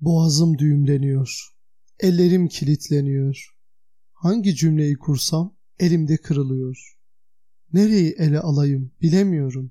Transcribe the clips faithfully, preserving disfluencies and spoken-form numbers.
Boğazım düğümleniyor. Ellerim kilitleniyor. Hangi cümleyi kursam elimde kırılıyor. Nereyi ele alayım bilemiyorum.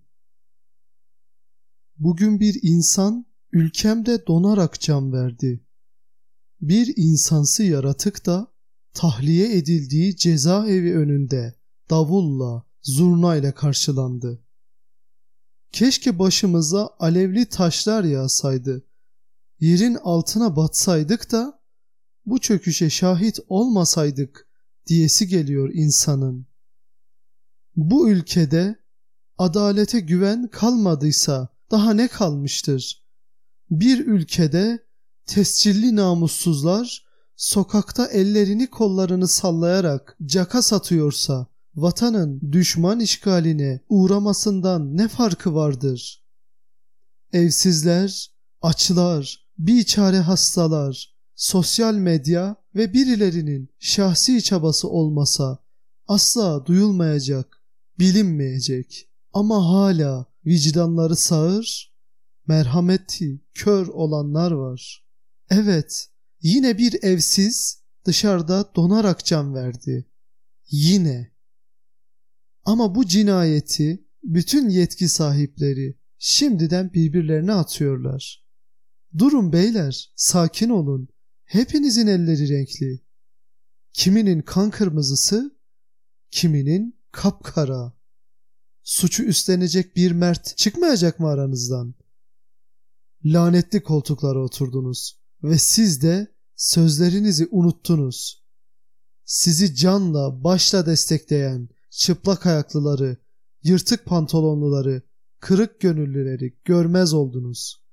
Bugün bir insan ülkemde donarak can verdi. Bir insansı yaratık da tahliye edildiği cezaevi önünde davulla, zurnayla karşılandı. Keşke başımıza alevli taşlar yağsaydı, yerin altına batsaydık da bu çöküşe şahit olmasaydık diyesi geliyor insanın. Bu ülkede adalete güven kalmadıysa daha ne kalmıştır? Bir ülkede tescilli namussuzlar sokakta ellerini kollarını sallayarak caka satıyorsa vatanın düşman işgaline uğramasından ne farkı vardır? Evsizler, açlar, biçare hastalar, sosyal medya ve birilerinin şahsi çabası olmasa asla duyulmayacak, bilinmeyecek ama hala vicdanları sağır, merhameti kör olanlar var. Evet, yine bir evsiz dışarıda donarak can verdi. Yine. Ama bu cinayeti bütün yetki sahipleri şimdiden birbirlerine atıyorlar. Durun beyler, sakin olun. Hepinizin elleri renkli. Kiminin kan kırmızısı, kiminin kapkara. Suçu üstlenecek bir mert çıkmayacak mı aranızdan? Lanetli koltuklara oturdunuz ve siz de sözlerinizi unuttunuz. Sizi canla başla destekleyen çıplak ayaklıları, yırtık pantolonluları, kırık gönüllüleri görmez oldunuz.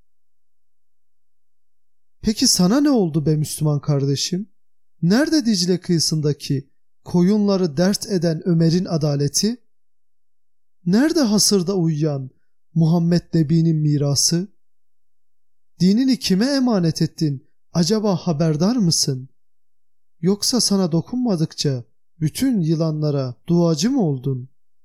Peki sana ne oldu be Müslüman kardeşim? Nerede Dicle kıyısındaki koyunları dert eden Ömer'in adaleti? Nerede hasırda uyuyan Muhammed Nebi'nin mirası? Dinini kime emanet ettin? Acaba haberdar mısın? Yoksa sana dokunmadıkça bütün yılanlara duacı mı oldun?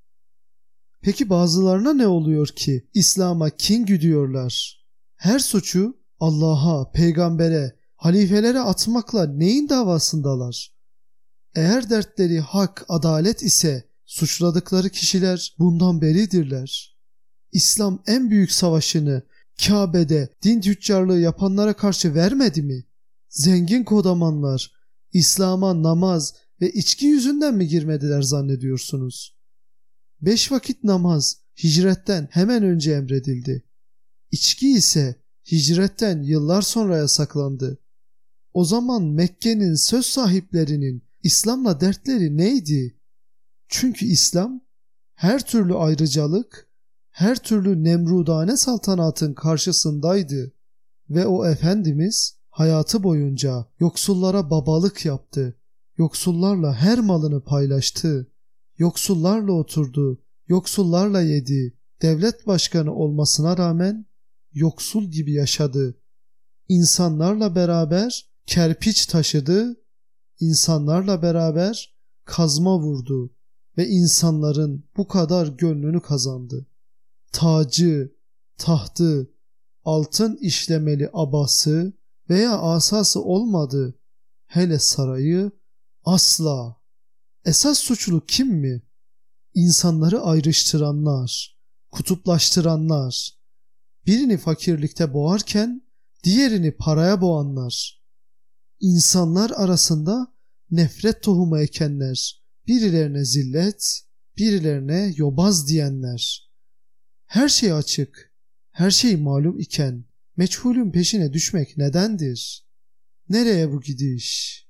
Peki bazılarına ne oluyor ki İslam'a kin güdüyorlar? Her suçu Allah'a, peygambere, halifelere atmakla neyin davasındalar? Eğer dertleri hak, adalet ise suçladıkları kişiler bundan beridirler. İslam en büyük savaşını Kabe'de din tüccarlığı yapanlara karşı vermedi mi? Zengin kodamanlar İslam'a namaz ve içki yüzünden mi girmediler zannediyorsunuz? Beş vakit namaz hicretten hemen önce emredildi. İçki ise hicretten yıllar sonra yasaklandı. O zaman Mekke'nin söz sahiplerinin İslam'la dertleri neydi? Çünkü İslam her türlü ayrıcalık, her türlü nemrudane saltanatın karşısındaydı ve o Efendimiz hayatı boyunca yoksullara babalık yaptı. Yoksullarla her malını paylaştı. Yoksullarla oturdu, yoksullarla yedi. Devlet başkanı olmasına rağmen yoksul gibi yaşadı. İnsanlarla beraber kerpiç taşıdı, insanlarla beraber kazma vurdu ve insanların bu kadar gönlünü kazandı. Tacı, tahtı, altın işlemeli abası veya asası olmadı. Hele sarayı asla. Esas suçlu kim mi? İnsanları ayrıştıranlar, kutuplaştıranlar, birini fakirlikte boğarken diğerini paraya boğanlar, insanlar arasında nefret tohumu ekenler, birilerine zillet, birilerine yobaz diyenler. Her şey açık, her şey malum iken meçhulün peşine düşmek nedendir? Nereye bu gidiş?